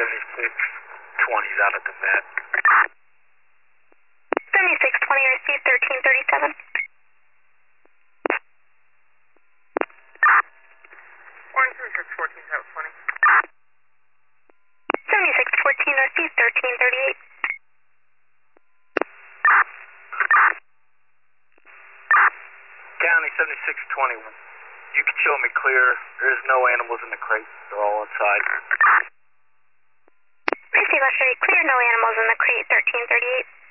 7620's out at the vet. 7620, receive 1337. Orange 7614's out 20. 7614, receive 1338. County 7620, you can show me clear. There's no animals in the crate. They're all inside. Receive Usher, clear, no animals in the crate, 1338.